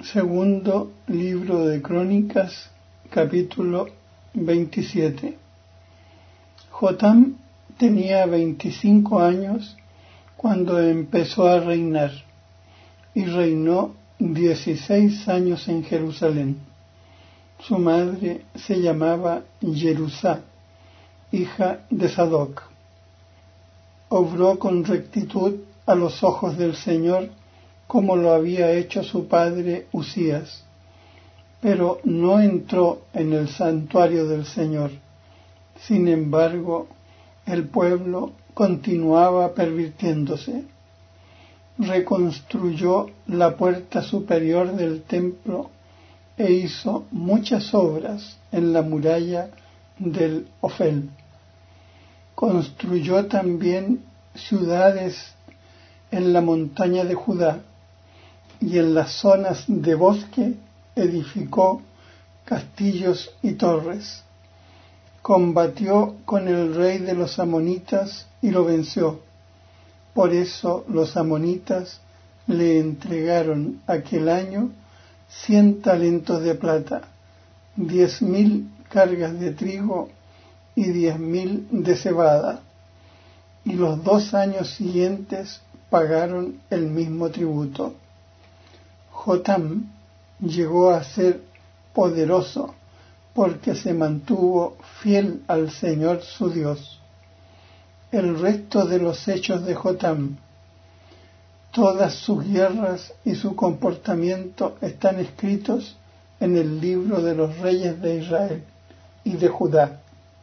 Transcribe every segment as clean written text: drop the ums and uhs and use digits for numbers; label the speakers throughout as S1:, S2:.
S1: Segundo libro de Crónicas, capítulo 27. Jotam tenía 25 años cuando empezó a reinar, y reinó 16 años en Jerusalén. Su madre se llamaba Jerusá, hija de Sadoc. Obró con rectitud a los ojos del Señor, como lo había hecho su padre Usías, pero no entró en el santuario del Señor. Sin embargo, el pueblo continuaba pervirtiéndose. Reconstruyó la puerta superior del templo e hizo muchas obras en la muralla del Ofel. Construyó también ciudades en la montaña de Judá, y en las zonas de bosque edificó castillos y torres. Combatió con el rey de los amonitas y lo venció. Por eso los amonitas le entregaron aquel año 100 talentos de plata, 10.000 cargas de trigo y 10.000 de cebada, y los 2 años siguientes pagaron el mismo tributo. Jotam llegó a ser poderoso porque se mantuvo fiel al Señor su Dios. El resto de los hechos de Jotam, todas sus guerras y su comportamiento están escritos en el libro de los reyes de Israel y de Judá.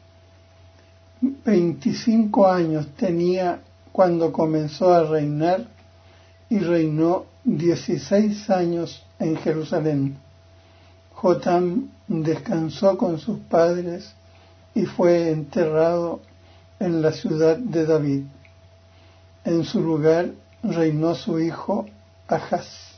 S1: 25 años tenía cuando comenzó a reinar y reinó 16 años en Jerusalén. Jotam descansó con sus padres y fue enterrado en la ciudad de David. En su lugar reinó su hijo Ahaz.